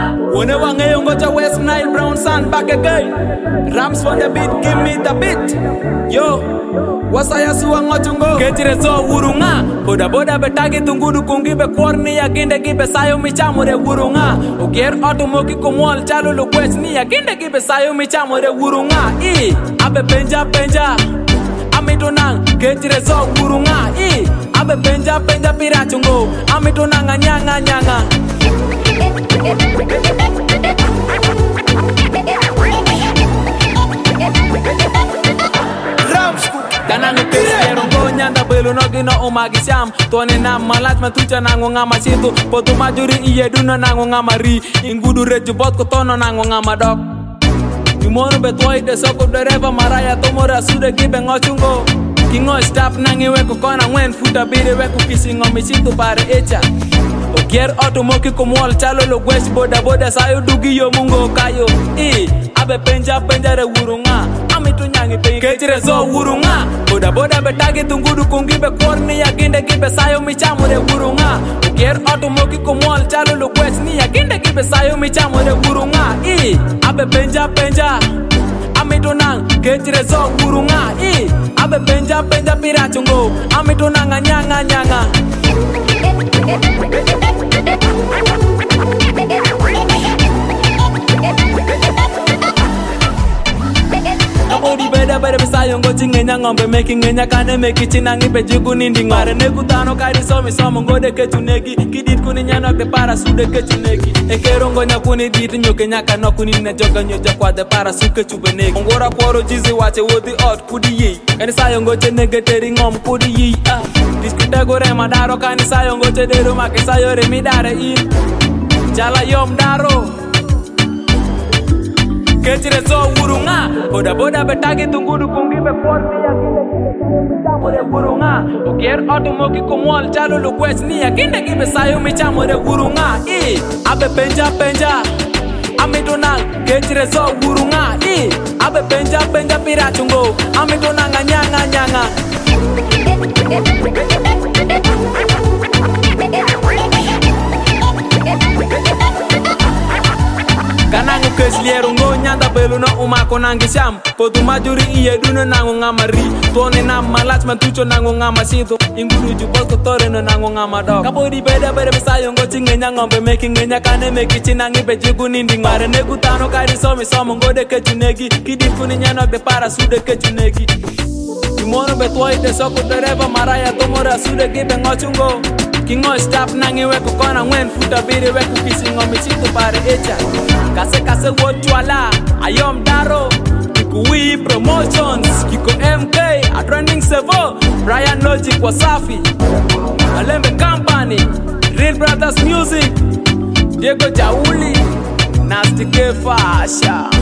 One wangayo ngoja West Nile Brown Sun back again. Rams on the beat, give me the beat. Yo, wasaya suwa ngochungo. Ketire zo urunga. Boda boda betagi tungudu kungibe korni ya ginde gibe sayo michamure urunga. Ukier automoki kumwal chalo lukwes ni ya ginde gibe sayo michamure urunga. Abe penja penja. Amitunang ketire zo urunga. Abe penja penja pirachungo. Amitunanga nyanga nyanga. Kanang kesero ngo nyanda belu no gino umagisham tone na malat matucha nango ngama situ potu majuri iye duna nango ngama ri ingudu reju bot ko tono nango ngama dok Yumono betoi de soko dereva maraya tomora sude gibe ngochungo Kingo stop nangi weko kona ngwen futa bide weko kisingo misitu pare echa Okier automoki kumwal chalo lo gwes boda boda sayo dugi yo mungo kayo Abe penja penja re urunga Amitu nyangi pengi Ketire zo urunga Boda boda betagi tungudu kungibe korni ya ginde gibe sayo michamu re urunga Okier automoki kumwal chalo lo gwes ni ya ginde gibe sayo michamu re urunga Abe penja penja Amitu nang ketire zo urunga Abe penja penja pirachungo Amitu nanga nyanga nyanga Odi beda beda bisayo ngochi ngenya ngombe meki ngenya kane meki chinangi pejugu nindi ngare nekutano kari somi somo ngode kechunegi kidit kuni nyanok de para sude kechunegi ekero ngonya kuni dit nyoke nyaka no kuni ne joga nyoja kwa de para suke chubenegi ngora kworo jizi wache wodi out kudi yi kani sayo ngoche negeteri ngom kudi yi diskute gore madaro kani sayo ngoche deru make sayo re midare in jala yom daro Ketire zo urunga Boda boda betagi tungudu kungibe korni ya ginde michamure urunga Ukier automoki kumwal chalo lukwes ni ya ginde gibe sayo michamure urunga Abe penja penja Amitunang ketire zo urunga Abe penja penja pirachungo Amitunanga nyanga nyanga Kanangu kesliero ngo nyanda belu no umako nangisham Potu majuri iye duno nango ngama ri Tuone na malach mantucho nango ngama sito Inguru jubot kotore no nango ngama dog Kapodi beda beda misayo ngo chingenya ngombe meki ngenya kane meki chinangi pejugu nindi ngare nekutano kari somi somo ngode kechunegi Kidit kuni nyanok de para sude kechunegi Yumono betoi de soko dereva maraya tomora sude gibe ngochungo Kingo stop nangi weko kona ngwen futa bide weko kisingo misitu pare echa Kase kase wotwala Ayom daro Kiko Wii Promotions Kiko MK Adrending Sevo Brian Logic Wasafi Alembe Company Real Brothers Music Diego Jauli Nasty K Fasha